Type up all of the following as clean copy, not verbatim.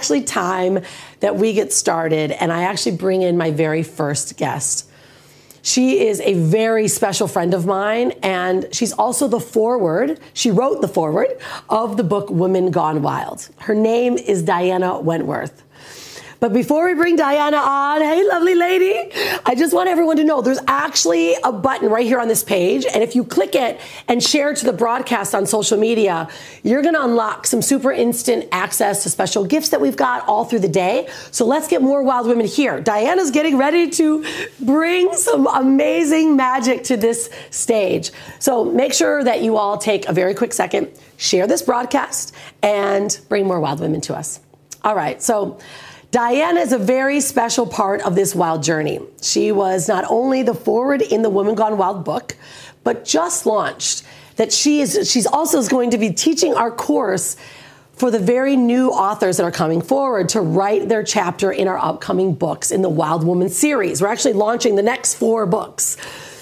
actually time that we get started and I actually bring in my very first guest. She is a very special friend of mine, and she's also the foreword. She wrote the foreword of the book Women Gone Wild. Her name is Diana Wentworth. But before we bring Diana on, hey, lovely lady, I just want everyone to know there's actually a button right here on this page. And if you click it and share it to the broadcast on social media, you're going to unlock some super instant access to special gifts that we've got all through the day. So let's get more wild women here. Diana's getting ready to bring some amazing magic to this stage. So make sure that you all take a very quick second, share this broadcast, and bring more wild women to us. All right. So Diana is a very special part of this wild journey. She was not only the forward in the Women Gone Wild book, but just launched that she's also going to be teaching our course for the very new authors that are coming forward to write their chapter in our upcoming books in the Wild Woman series. We're actually launching the next 4 books.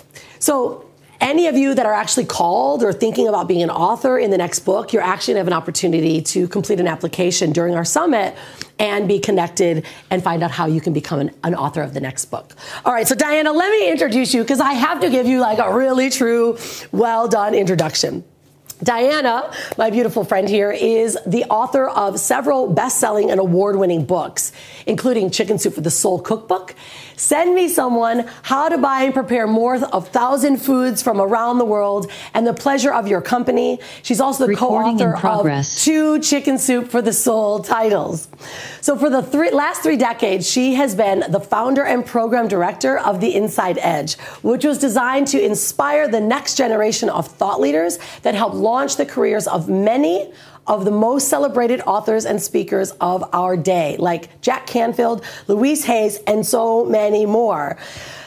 So any of you that are actually called or thinking about being an author in the next book, you're actually going to have an opportunity to complete an application during our summit and be connected and find out how you can become an author of the next book. All right, so Diana, let me introduce you because I have to give you like a really true, well done introduction. Diana, my beautiful friend here, is the author of several best-selling and award-winning books, including Chicken Soup for the Soul Cookbook, Send Me Someone, How to Buy and Prepare More of 1,000 Foods from Around the World, and The Pleasure of Your Company. She's also the co-author of 2 Chicken Soup for the Soul titles. So for the last 3 decades, she has been the founder and program director of The Inside Edge, which was designed to inspire the next generation of thought leaders that help launch the careers of many of the most celebrated authors and speakers of our day, like Jack Canfield, Louise Hayes, and so many more.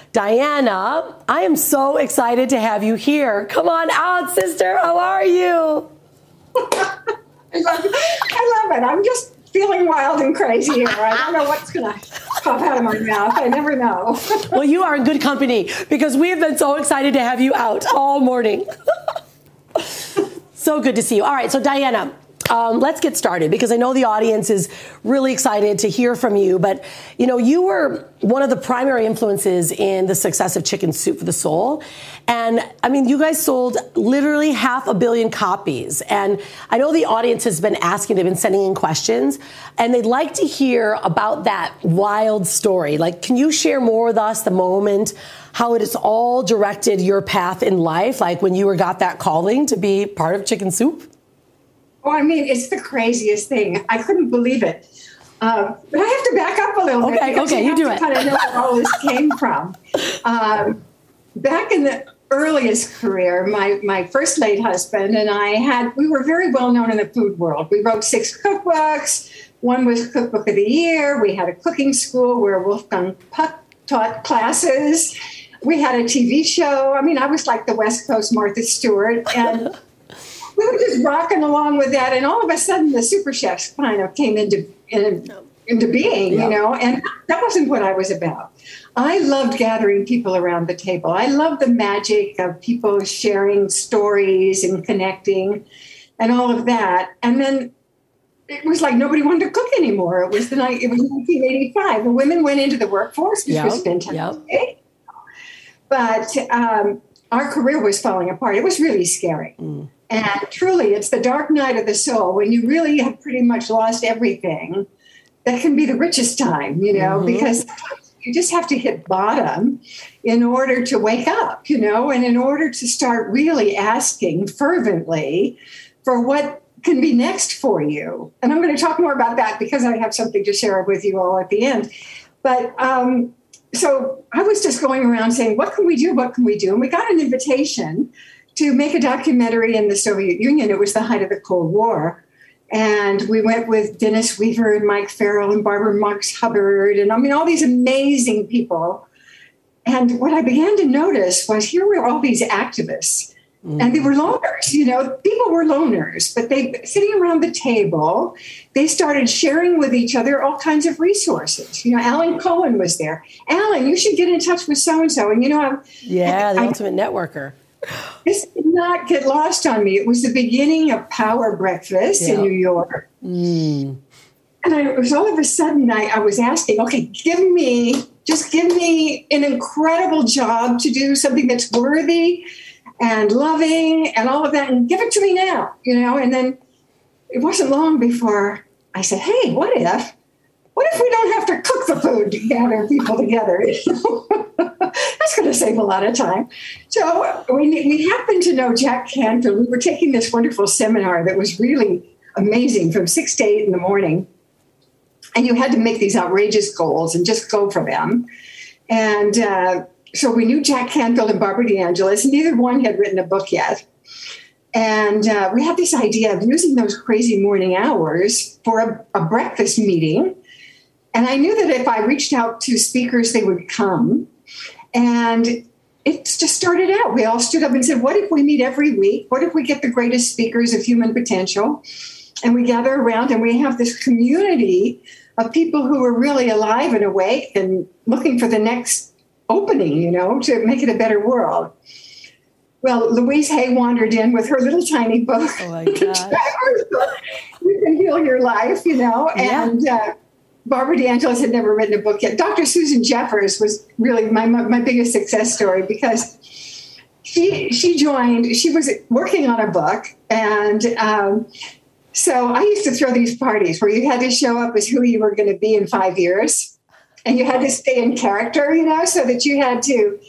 Diana, I am so excited to have you here. Come on out, sister. How are you? I love it. I'm just feeling wild and crazy here. I don't know what's going to pop out of my mouth. I never know. Well, you are in good company because we have been so excited to have you out all morning. So good to see you. All right, so Diana, let's get started because I know the audience is really excited to hear from you. But, you know, you were one of the primary influences in the success of Chicken Soup for the Soul. And, I mean, you guys sold literally 500 million copies. And I know the audience has been asking, they've been sending in questions, and they'd like to hear about that wild story. Like, can you share more with us the moment, how it has all directed your path in life, like when you got that calling to be part of Chicken Soup? Oh, I mean, it's the craziest thing. I couldn't believe it. But I have to back up a little bit. Okay, you do it. Kind of know where all this came from. Back in the earliest career, my first late husband and we were very well known in the food world. We wrote 6 cookbooks. One was Cookbook of the Year. We had a cooking school where Wolfgang Puck taught classes. We had a TV show. I mean, I was like the West Coast Martha Stewart. And we were just rocking along with that. And all of a sudden, the Super Chefs kind of came into being, you know, and that wasn't what I was about. I loved gathering people around the table. I loved the magic of people sharing stories and connecting and all of that. And then it was like nobody wanted to cook anymore. It was 1985. The women went into the workforce, which was fantastic. But our career was falling apart. It was really scary. And truly, it's the dark night of the soul when you really have pretty much lost everything. That can be the richest time, you know, because you just have to hit bottom in order to wake up, you know, and in order to start really asking fervently for what can be next for you. And I'm going to talk more about that because I have something to share with you all at the end. But so I was just going around saying, what can we do? What can we do? And we got an invitation to make a documentary in the Soviet Union. It was the height of the Cold War. And we went with Dennis Weaver and Mike Farrell and Barbara Marx Hubbard. And I mean, all these amazing people. And what I began to notice was here were all these activists. And they were loners, you know, people were loners, but they sitting around the table, they started sharing with each other all kinds of resources. You know, Alan Cohen was there. Alan, you should get in touch with so-and-so. And, you know, the ultimate networker. This did not get lost on me. It was the beginning of Power Breakfast in New York. And it was all of a sudden I was asking, okay, give me an incredible job to do, something that's worthy and loving and all of that, and give it to me now, And then it wasn't long before I said, hey, what if we don't have to cook the food to gather people together? That's going to save a lot of time. So we happened to know Jack Canfield. We were taking this wonderful seminar that was really amazing from 6 to 8 in the morning. And you had to make these outrageous goals and just go for them. And so we knew Jack Canfield and Barbara DeAngelis. Neither one had written a book yet. And we had this idea of using those crazy morning hours for a breakfast meeting. And I knew that if I reached out to speakers, they would come. And it just started out. We all stood up and said, what if we meet every week? What if we get the greatest speakers of human potential? And we gather around and we have this community of people who are really alive and awake and looking for the next opening, to make it a better world. Well, Louise Hay wandered in with her little tiny book. Oh my gosh. You Can Heal Your Life, Yeah. And Barbara DeAngelis had never written a book yet. Dr. Susan Jeffers was really my biggest success story, because she joined, she was working on a book. And so I used to throw these parties where you had to show up as who you were going to be in 5 years. And you had to stay in character, so that you had to,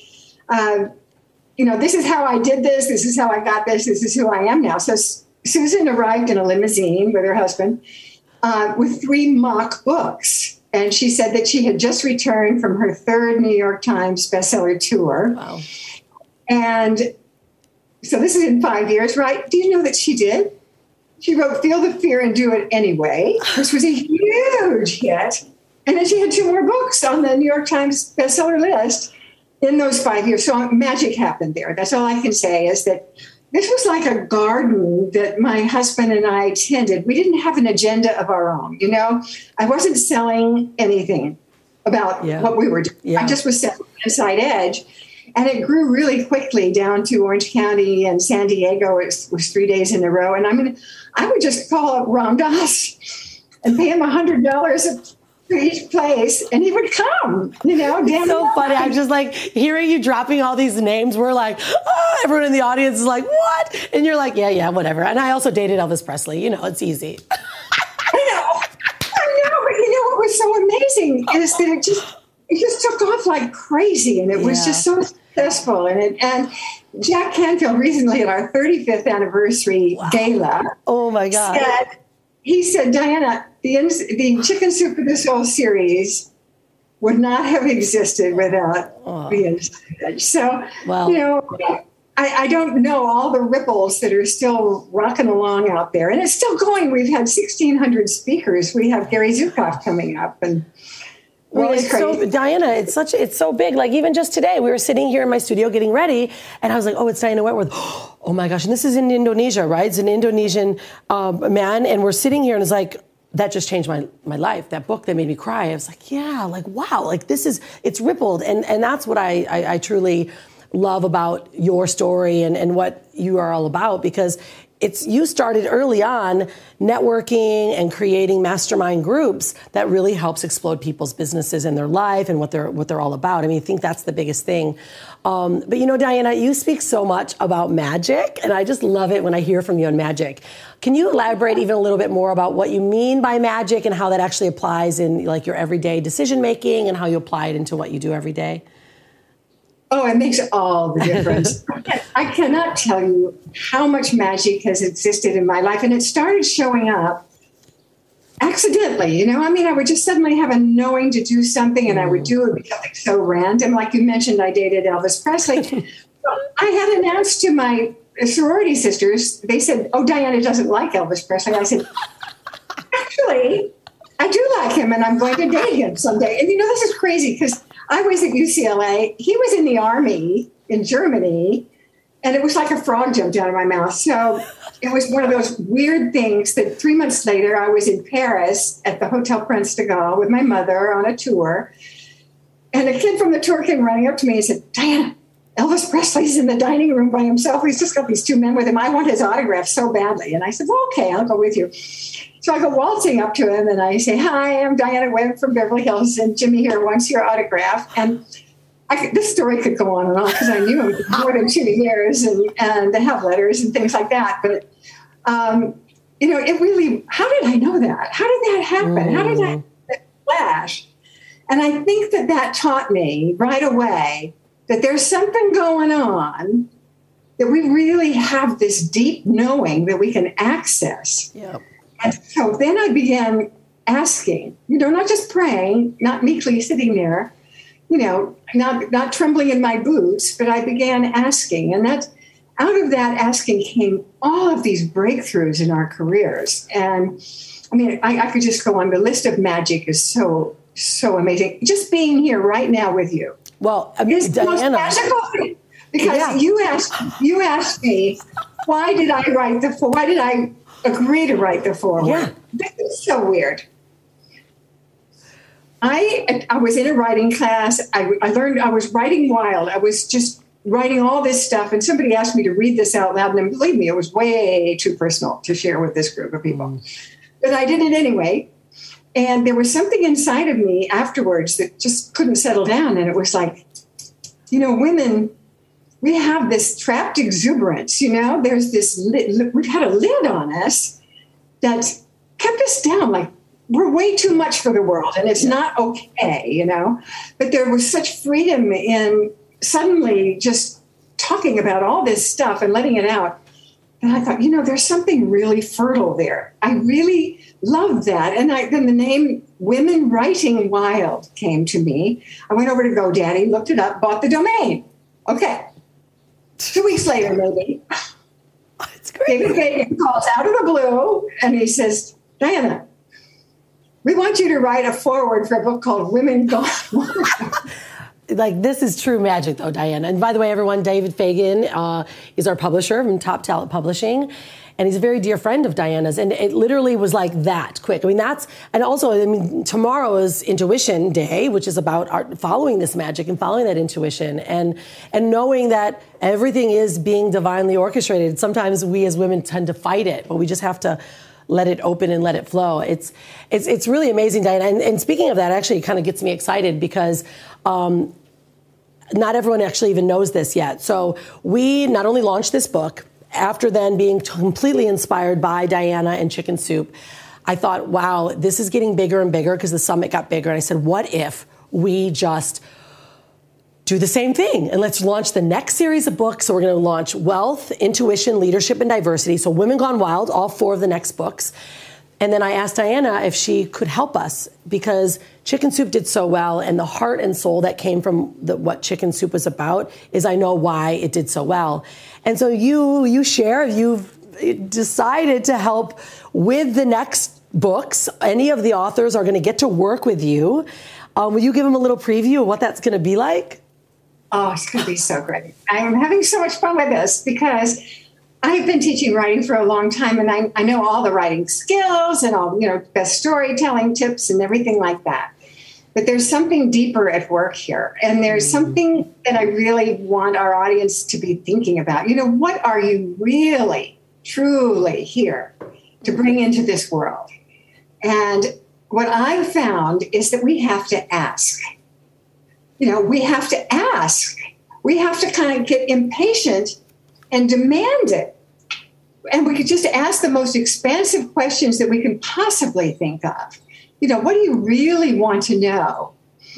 this is how I did this. This is how I got this. This is who I am now. So Susan arrived in a limousine with her husband with 3 mock books. And she said that she had just returned from her 3rd New York Times bestseller tour. Wow. And so this is in 5 years, right? Do you know that she did? She wrote Feel the Fear and Do It Anyway, which was a huge hit. And then she had 2 more books on the New York Times bestseller list in those 5 years. So magic happened there. That's all I can say, is that this was like a garden that my husband and I tended. We didn't have an agenda of our own. I wasn't selling anything about what we were doing. Yeah. I just was selling Inside Edge. And it grew really quickly down to Orange County and San Diego. It was 3 days in a row. And I would just call up Ram Dass and pay him $100 to each place, and he would come, It's so funny. I'm just like hearing you dropping all these names. We're like, oh, everyone in the audience is like, what? And you're like, yeah, whatever. And I also dated Elvis Presley. It's easy. I know. But what was so amazing is that it just took off like crazy, and it was just so successful. And Jack Canfield recently at our 35th anniversary gala. Oh my God. He said, Diana, the Chicken Soup for the Soul series would not have existed without the Inside Edge. So, I don't know all the ripples that are still rocking along out there. And it's still going. We've had 1,600 speakers. We have Gary Zukav coming up. And Diana, it's so big. Like even just today, we were sitting here in my studio getting ready, and I was like, oh, it's Diana Wentworth. Oh my gosh. And this is in Indonesia, right? It's an Indonesian man. And we're sitting here and it's like, that just changed my life. That book that made me cry. I was like, yeah, like, wow, like it's rippled. And that's what I truly love about your story and what you are all about, because you started early on networking and creating mastermind groups that really helps explode people's businesses and their life and what they're all about. I mean, I think that's the biggest thing. But Diana, you speak so much about magic, and I just love it when I hear from you on magic. Can you elaborate even a little bit more about what you mean by magic and how that actually applies in like your everyday decision making and how you apply it into what you do every day? Oh, it makes all the difference. I cannot tell you how much magic has existed in my life. And it started showing up accidentally. I would just suddenly have a knowing to do something, and I would do it because it's so random. Like you mentioned, I dated Elvis Presley. I had announced to my sorority sisters, they said, oh, Diana doesn't like Elvis Presley. I said, actually, I do like him, and I'm going to date him someday. And this is crazy because I was at UCLA. He was in the army in Germany, and it was like a frog jumped out of my mouth. So it was one of those weird things that 3 months later, I was in Paris at the Hotel Prince de Galles with my mother on a tour. And a kid from the tour came running up to me and said, Diana, Elvis Presley's in the dining room by himself. He's just got these two men with him. I want his autograph so badly. And I said, well, okay, I'll go with you. So I go waltzing up to him and I say, hi, I'm Diana Webb from Beverly Hills, and Jimmy here wants your autograph. And this story could go on and on because I knew him for more than 2 years and they have letters and things like that. But, it really, how did I know that? How did that happen? How did that flash? And I think that taught me right away that there's something going on, that we really have this deep knowing that we can access. Yep. And so then I began asking, not just praying, not meekly sitting there, not trembling in my boots, but I began asking. And out of that asking came all of these breakthroughs in our careers. And I mean, I could just go on. The list of magic is so amazing. Just being here right now with you. Well, I mean, Diana, the most magical thing, because you asked me, why did I agree to write the foreword? Yeah. This is so weird. I was in a writing class. I learned I was writing wild. I was just writing all this stuff, and somebody asked me to read this out loud, and believe me, it was way too personal to share with this group of people. But I did it anyway, and there was something inside of me afterwards that just couldn't settle down, and it was like, women, we have this trapped exuberance, there's this we've had a lid on us that kept us down, like we're way too much for the world and it's not okay, but there was such freedom in suddenly just talking about all this stuff and letting it out. And I thought, there's something really fertile there. I really love that. And then the name Women Writing Wild came to me. I went over to GoDaddy, looked it up, bought the domain. Okay. 2 weeks later, maybe, it's great. David Fagan calls out of the blue and he says, Diana, we want you to write a foreword for a book called Women Gone Wild. Like, this is true magic, though, Diana. And by the way, everyone, David Fagan is our publisher from Top Talent Publishing. And he's a very dear friend of Diana's. And it literally was like that quick. I mean, tomorrow is Intuition Day, which is about following this magic and following that intuition and knowing that everything is being divinely orchestrated. Sometimes we as women tend to fight it, but we just have to let it open and let it flow. It's really amazing, Diana. And speaking of that, actually, it kind of gets me excited because not everyone actually even knows this yet. So we not only launched this book, after then being completely inspired by Diana and Chicken Soup, I thought, wow, this is getting bigger and bigger because the summit got bigger. And I said, what if we just do the same thing? And let's launch the next series of books. So we're going to launch Wealth, Intuition, Leadership, and Diversity. So Women Gone Wild, all 4 of the next books. And then I asked Diana if she could help us because Chicken Soup did so well, and the heart and soul that came from what Chicken Soup was about is I know why it did so well. And so you've decided to help with the next books. Any of the authors are going to get to work with you. Will you give them a little preview of what that's going to be like? Oh, it's going to be so great. I'm having so much fun with this because I've been teaching writing for a long time, and I know all the writing skills and all, best storytelling tips and everything like that. But there's something deeper at work here. And there's something that I really want our audience to be thinking about. What are you really, truly here to bring into this world? And what I've found is that we have to ask. We have to ask. We have to kind of get impatient and demand it. And we could just ask the most expansive questions that we can possibly think of. What do you really want to know?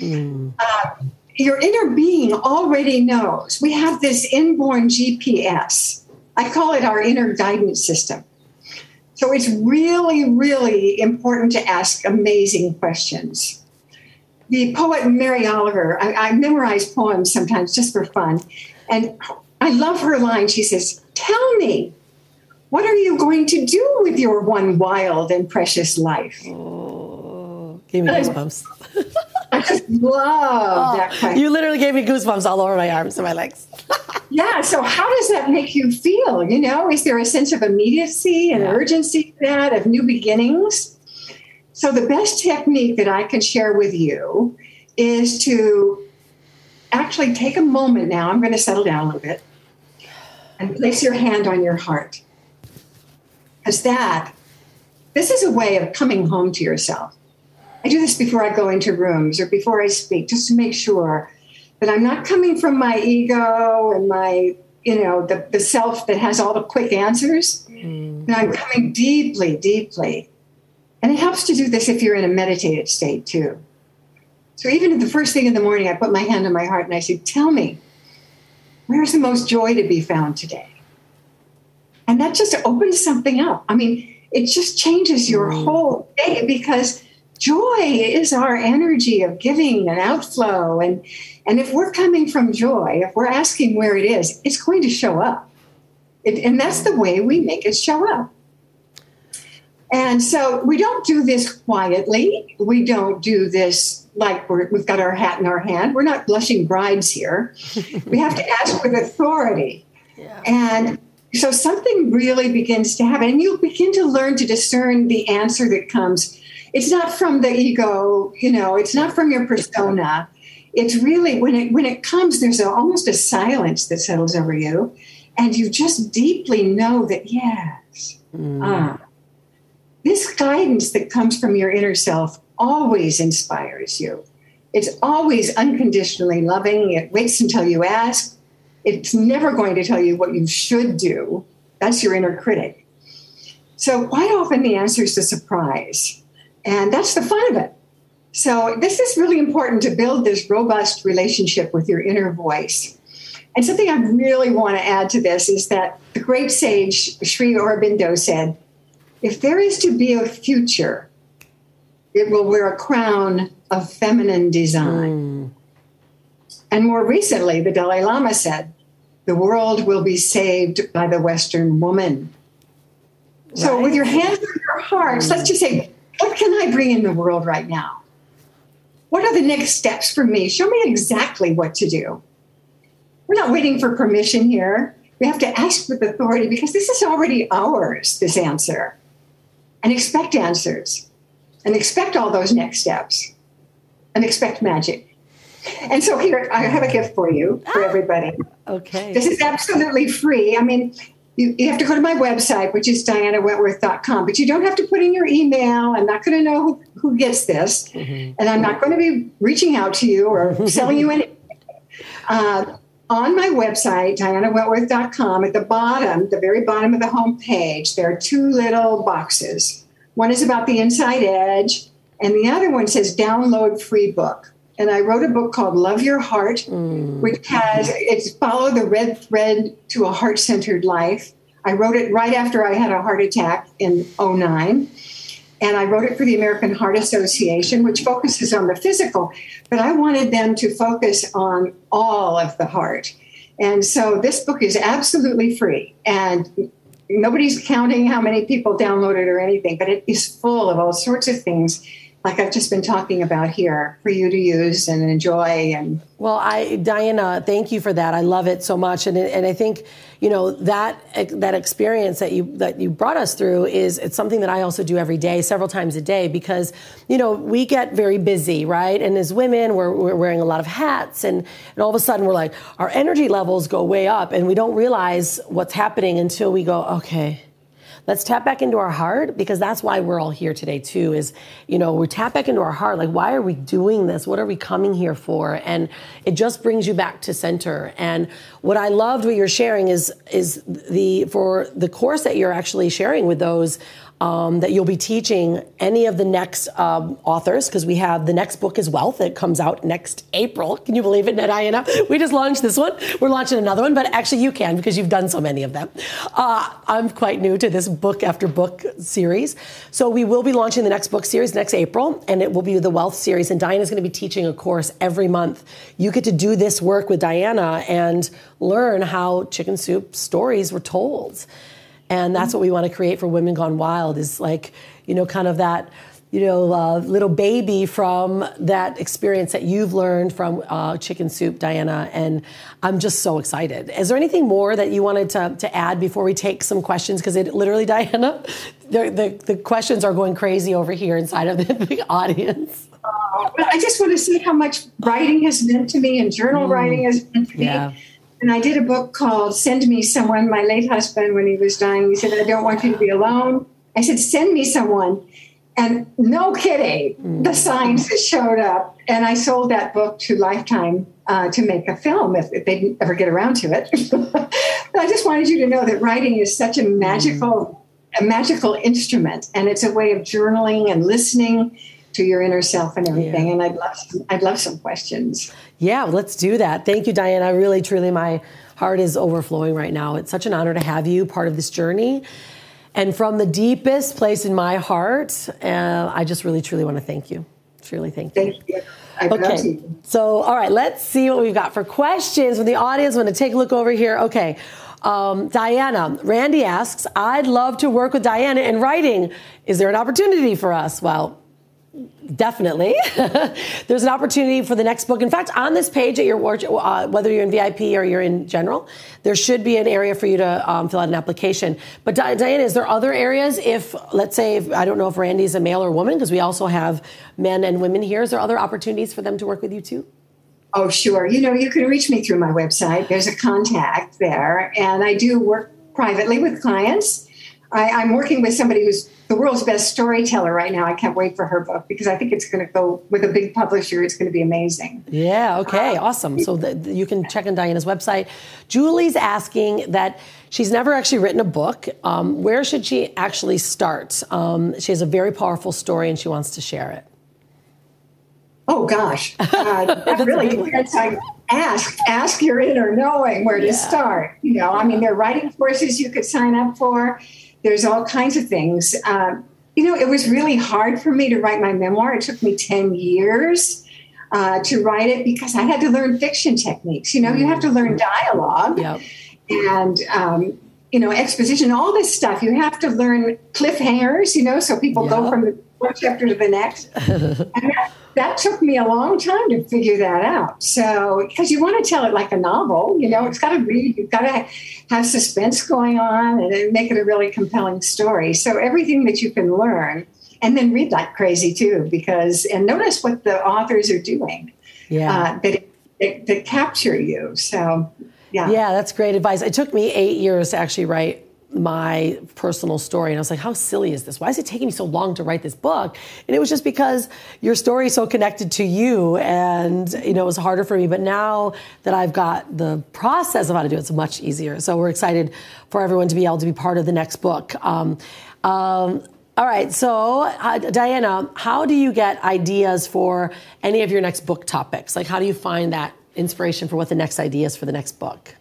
Your inner being already knows. We have this inborn GPS. I call it our inner guidance system. So it's really, really important to ask amazing questions. The poet Mary Oliver, I memorize poems sometimes just for fun. And I love her line. She says, tell me, what are you going to do with your one wild and precious life? Oh, gave me goosebumps. I just love that question. You literally gave me goosebumps all over my arms and my legs. Yeah, so how does that make you feel? Is there a sense of immediacy and urgency to that, of new beginnings? So the best technique that I can share with you is to actually take a moment now. I'm going to settle down a little bit and place your hand on your heart. Because this is a way of coming home to yourself. I do this before I go into rooms or before I speak, just to make sure that I'm not coming from my ego and my, the self that has all the quick answers. And I'm coming deeply, deeply. And it helps to do this if you're in a meditative state too. So even the first thing in the morning, I put my hand on my heart and I say, tell me, where's the most joy to be found today? And that just opens something up. I mean, it just changes your whole day, because joy is our energy of giving and outflow. And if we're coming from joy, if we're asking where it is, it's going to show up. And that's the way we make it show up. And so we don't do this quietly. We don't do this like we've got our hat in our hand. We're not blushing brides here. We have to ask with authority. Yeah. And so something really begins to happen. And you begin to learn to discern the answer that comes. It's not from the ego, it's not from your persona. It's really, when it comes, there's almost a silence that settles over you. And you just deeply know that, yes, this guidance that comes from your inner self always inspires you. It's always unconditionally loving. It waits until you ask. It's never going to tell you what you should do. That's your inner critic. So quite often the answer is a surprise. And that's the fun of it. So this is really important to build this robust relationship with your inner voice. And something I really want to add to this is that the great sage Sri Aurobindo said, if there is to be a future, it will wear a crown of feminine design. And more recently, the Dalai Lama said, the world will be saved by the Western woman. Right. So with your hands on your hearts, let's just say, what can I bring in the world right now? What are the next steps for me? Show me exactly what to do. We're not waiting for permission here. We have to ask with authority, because this is already ours, this answer. And expect answers. And expect all those next steps. And expect magic. And so here, I have a gift for you, for everybody. Okay. This is absolutely free. I mean, you have to go to my website, which is dianawentworth.com, but you don't have to put in your email. I'm not going to know who gets this. And I'm not going to be reaching out to you or selling you anything. On my website, dianawentworth.com, at the bottom, the very bottom of the home page, there are two little boxes. One is about the inside edge, and the other one says download free book. And I wrote a book called Love Your Heart, which it's follow the red thread to a heart-centered life. I wrote it right after I had a heart attack in 2009. And I wrote it for the American Heart Association, which focuses on the physical, but I wanted them to focus on all of the heart. And so this book is absolutely free. And nobody's counting how many people download it or anything, but it is full of all sorts of things like I've just been talking about here for you to use and enjoy. And well, Diana, thank you for that. I love it so much, and I think that experience that you brought us through it's something that I also do every day, several times a day, because we get very busy, right? And as women, we're wearing a lot of hats, and all of a sudden we're like, our energy levels go way up, and we don't realize what's happening until we go, okay, let's tap back into our heart, because that's why we're all here today too, is, we tap back into our heart. Like, why are we doing this? What are we coming here for? And it just brings you back to center. And what I loved what you're sharing is for the course that you're actually sharing with those, that you'll be teaching any of the next authors, because we have the next book is Wealth that comes out next April. Can you believe it, Diana? We just launched this one. We're launching another one, but actually you can, because you've done so many of them. I'm quite new to this book after book series. So we will be launching the next book series next April, and it will be the Wealth series. And Diana's going to be teaching a course every month. You get to do this work with Diana and learn how Chicken Soup stories were told. And that's what we want to create for Women Gone Wild, is like, kind of that, little baby from that experience that you've learned from Chicken Soup, Diana. And I'm just so excited. Is there anything more that you wanted to add before we take some questions? Because it literally, Diana, the questions are going crazy over here inside of the audience. But I just want to see how much writing has meant to me and journal writing has meant to me. And I did a book called Send Me Someone. My late husband, when he was dying, he said, I don't want you to be alone. I said, send me someone. And no kidding, the signs that showed up. And I sold that book to Lifetime to make a film if they ever get around to it. But I just wanted you to know that writing is such a magical instrument. And it's a way of journaling and listening to your inner self and everything. And I'd love some questions. Yeah, let's do that. Thank you, Diana. Really, truly, my heart is overflowing right now. It's such an honor to have you part of this journey. And from the deepest place in my heart, I just really, truly want to thank you. Truly thank you. Thank you. Okay. So, all right, let's see what we've got for questions from the audience. I'm going to take a look over here. Okay. Diana, Randy asks, I'd love to work with Diana in writing. Is there an opportunity for us? Well, definitely. There's an opportunity for the next book. In fact, on this page at your whether you're in VIP or you're in general, there should be an area for you to fill out an application. But Diana, is there other areas if, let's say, I don't know if Randy's a male or woman, because we also have men and women here. Is there other opportunities for them to work with you too? Oh, sure. You can reach me through my website. There's a contact there. And I do work privately with clients. I'm working with somebody who's the world's best storyteller right now. I can't wait for her book because I think it's going to go with a big publisher. It's going to be amazing. Yeah, okay, awesome. So you can check on Diana's website. Julie's asking that she's never actually written a book. Where should she actually start? She has a very powerful story and she wants to share it. Oh, gosh. That really depends. Ask your inner knowing where to start. There are writing courses you could sign up for. There's all kinds of things. It was really hard for me to write my memoir. It took me 10 years to write it because I had to learn fiction techniques. You have to learn dialogue and, exposition, all this stuff. You have to learn cliffhangers, so people go from the one chapter to the next. And that took me a long time to figure that out. So, because you want to tell it like a novel, it's got to read, you've got to have suspense going on and make it a really compelling story. So everything that you can learn and then read like crazy too, and notice what the authors are doing that capture you. So, Yeah, that's great advice. It took me 8 years to actually write my personal story. And I was like, how silly is this? Why is it taking me so long to write this book? And it was just because your story is so connected to you and, it was harder for me. But now that I've got the process of how to do it, it's much easier. So we're excited for everyone to be able to be part of the next book. All right. So Diana, how do you get ideas for any of your next book topics? Like, how do you find that inspiration for what the next idea is for the next book?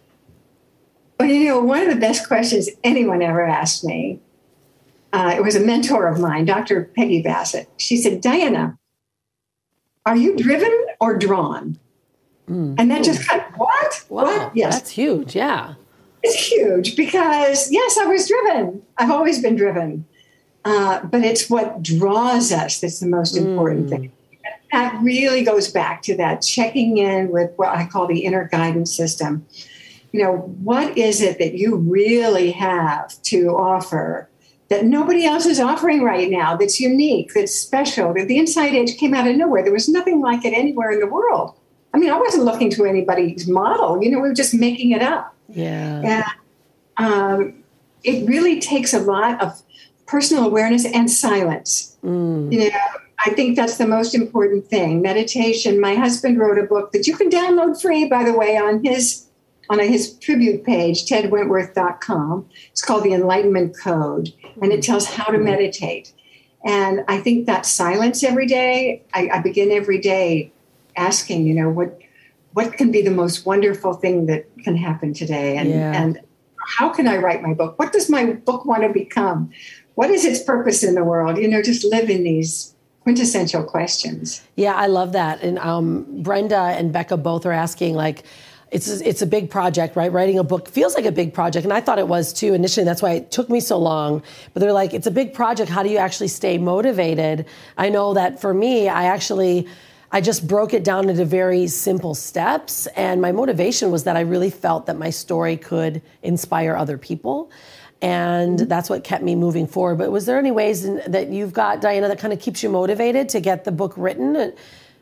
Well, one of the best questions anyone ever asked me, it was a mentor of mine, Dr. Peggy Bassett. She said, Diana, are you driven or drawn? And that just kind of, what? Wow, what? Yes. That's huge, yeah. It's huge because, yes, I was driven. I've always been driven. But it's what draws us that's the most important thing. That really goes back to that checking in with what I call the inner guidance system. What is it that you really have to offer that nobody else is offering right now, that's unique, that's special, that the Inside Edge came out of nowhere. There was nothing like it anywhere in the world. I mean, I wasn't looking to anybody's model. We were just making it up. Yeah. And it really takes a lot of personal awareness and silence. I think that's the most important thing. Meditation. My husband wrote a book that you can download free, by the way, on his tribute page, tedwentworth.com. It's called The Enlightenment Code, and it tells how to meditate. And I think that silence every day, I begin every day asking, what can be the most wonderful thing that can happen today? And how can I write my book? What does my book want to become? What is its purpose in the world? Just live in these quintessential questions. Yeah, I love that. And Brenda and Becca both are asking, it's a big project, right? Writing a book feels like a big project. And I thought it was too initially. That's why it took me so long. But they're like, it's a big project. How do you actually stay motivated? I know that for me, I just broke it down into very simple steps. And my motivation was that I really felt that my story could inspire other people. And that's what kept me moving forward. But was there any ways that you've got, Diana, that kind of keeps you motivated to get the book written?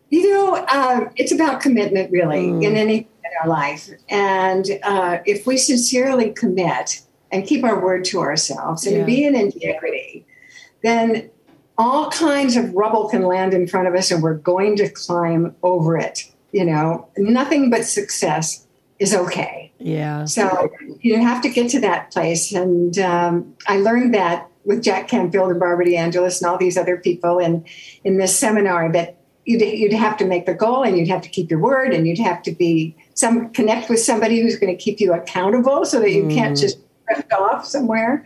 It's about commitment, really, in anything in our life. And if we sincerely commit and keep our word to ourselves and be in integrity, then all kinds of rubble can land in front of us and we're going to climb over it. Nothing but success is okay. Yeah. So you have to get to that place. And I learned that with Jack Canfield and Barbara DeAngelis and all these other people in this seminar, that you'd have to make the goal and you'd have to keep your word and you'd have to connect with somebody who's going to keep you accountable so that you can't just drift off somewhere.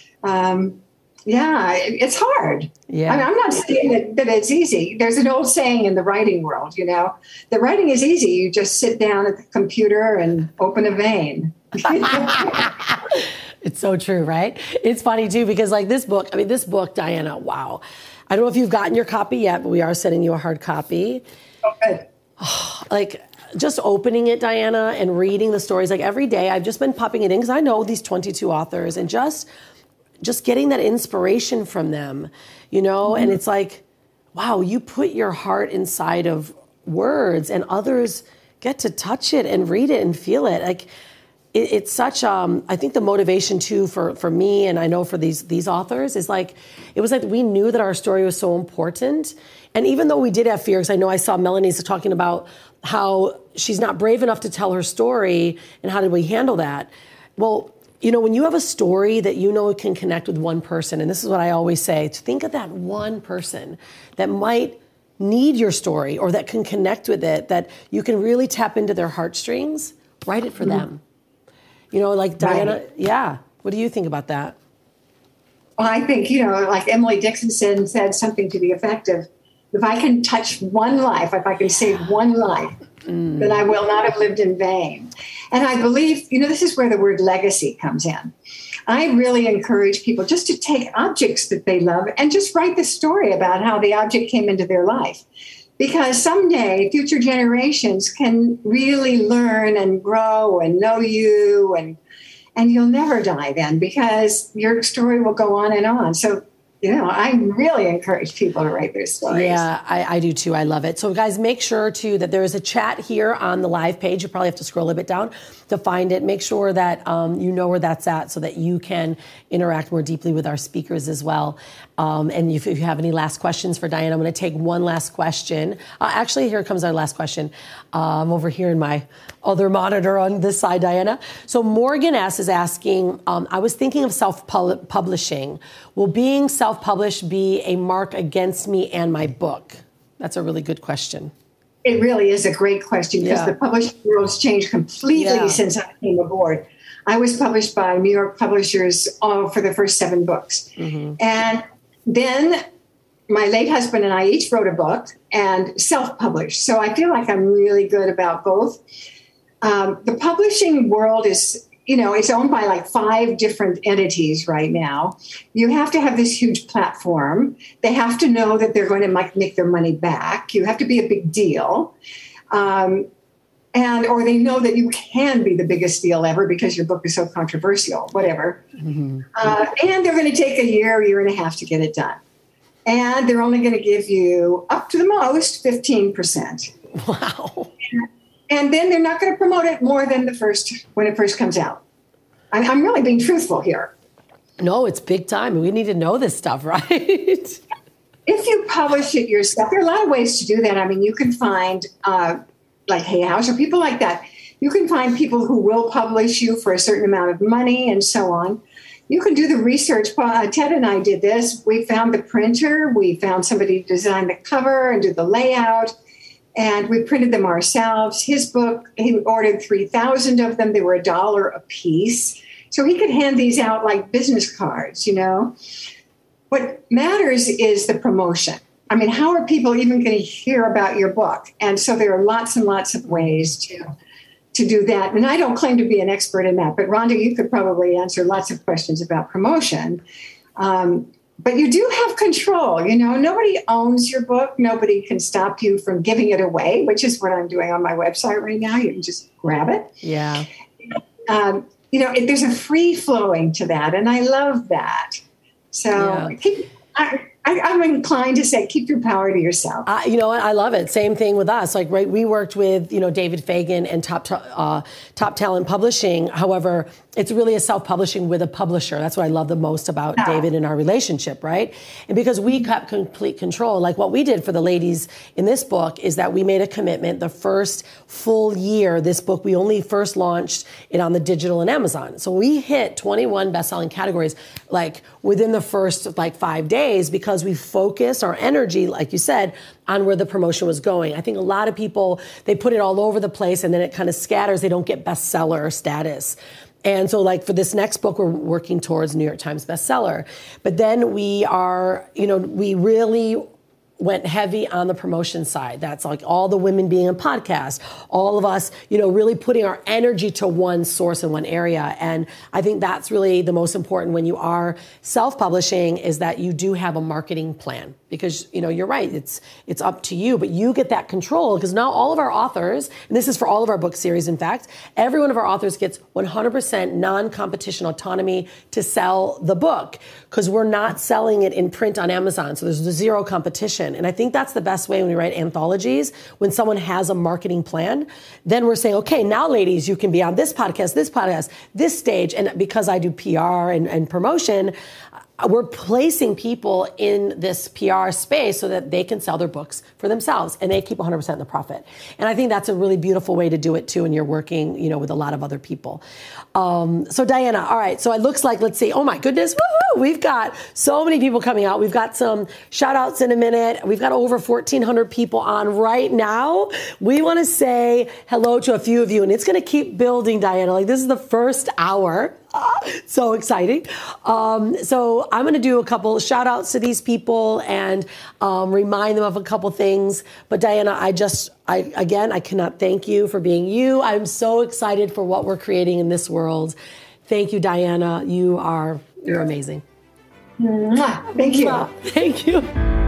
It's hard. Yeah. I'm not saying that it's easy. There's an old saying in the writing world, the writing is easy. You just sit down at the computer and open a vein. It's so true, right? It's funny too, because this book, Diana, wow. I don't know if you've gotten your copy yet, but we are sending you a hard copy. Okay. Just opening it, Diana, and reading the stories, every day I've just been popping it in because I know these 22 authors and just getting that inspiration from them, and it's wow, you put your heart inside of words and others get to touch it and read it and feel it. It's such, I think the motivation too for me, and I know for these authors, is it was we knew that our story was so important. And even though we did have fear, because I know I saw Melanie's talking about how she's not brave enough to tell her story and how did we handle that? Well, when you have a story that can connect with one person, and this is what I always say, to think of that one person that might need your story or that can connect with it, that you can really tap into their heartstrings, write it for them. Diana, right. Yeah. What do you think about that? Well, I think, Emily Dickinson said something to the effect of, if I can touch one life, if I can save one life, then I will not have lived in vain. And I believe, this is where the word legacy comes in. I really encourage people just to take objects that they love and just write the story about how the object came into their life. Because someday future generations can really learn and grow and know you, and you'll never die then because your story will go on and on. So, I really encourage people to write their stories. Yeah, I do too. I love it. So guys, make sure too that there is a chat here on the live page. You probably have to scroll a bit down to find it. Make sure that you know where that's at so that you can interact more deeply with our speakers as well. And if you have any last questions for Diana, I'm going to take one last question. Actually, here comes our last question. Over here in my other monitor on this side, Diana. So Morgan S. is asking, I was thinking of self-publishing. Will being self-published be a mark against me and my book? That's a really good question. It really is a great question because the publishing world's changed completely since I came aboard. I was published by New York publishers for the first 7 books. Mm-hmm. And then my late husband and I each wrote a book and self-published. So I feel like I'm really good about both. The publishing world is, it's owned by 5 different entities right now. You have to have this huge platform. They have to know that they're going to make their money back. You have to be a big deal. Or they know that you can be the biggest deal ever because your book is so controversial, whatever. Mm-hmm. And they're going to take a year and a half to get it done. And they're only going to give you up to the most 15%. Wow. And then they're not going to promote it more than when it first comes out. I'm really being truthful here. No, it's big time. We need to know this stuff, right? If you publish it yourself, there are a lot of ways to do that. I mean, you can find Hay House or people like that. You can find people who will publish you for a certain amount of money and so on. You can do the research. Ted and I did this. We found the printer. We found somebody to design the cover and do the layout. And we printed them ourselves. His book, he ordered 3,000 of them. They were $1 a piece. So he could hand these out like business cards, What matters is the promotion. I mean, how are people even going to hear about your book? And so there are lots and lots of ways to do that. And I don't claim to be an expert in that, but Rhonda, you could probably answer lots of questions about promotion. But you do have control, nobody owns your book. Nobody can stop you from giving it away, which is what I'm doing on my website right now. You can just grab it. Yeah. There's a free flowing to that. And I love that. So I I'm inclined to say, keep your power to yourself. You know what? I love it. Same thing with us. Like, right, we worked with, David Fagan and Top Talent Publishing. However, it's really a self-publishing with a publisher. That's what I love the most about David and our relationship, right? And because we kept complete control, like what we did for the ladies in this book is that we made a commitment. The first full year, this book, we only first launched it on the digital and Amazon. So we hit 21 best-selling categories, like within the first 5 days, because we focused our energy, like you said, on where the promotion was going. I think a lot of people, they put it all over the place and then it kind of scatters. They don't get bestseller status. And so for this next book, we're working towards New York Times bestseller. But then we are, we really went heavy on the promotion side. That's like all the women being on podcasts, all of us, really putting our energy to one source in one area. And I think that's really the most important when you are self-publishing, is that you do have a marketing plan. Because, you're right, it's up to you, but you get that control, because now all of our authors, and this is for all of our book series, in fact, every one of our authors gets 100% non-competition autonomy to sell the book, because we're not selling it in print on Amazon. So there's zero competition. And I think that's the best way when we write anthologies. When someone has a marketing plan, then we're saying, okay, now ladies, you can be on this podcast, this stage. And because I do PR and promotion, we're placing people in this PR space so that they can sell their books for themselves and they keep 100% of the profit. And I think that's a really beautiful way to do it too. And you're working, with a lot of other people. So Diana, all right. So it looks like, let's see. Oh my goodness. Woohoo! We've got so many people coming out. We've got some shout outs in a minute. We've got over 1,400 people on right now. We want to say hello to a few of you, and it's going to keep building, Diana. This is the first hour. So exciting. So I'm going to do a couple shout outs to these people and remind them of a couple things. But Diana, I cannot thank you for being you. I'm so excited for what we're creating in this world. Thank you, Diana. You're amazing. Thank you. Thank you.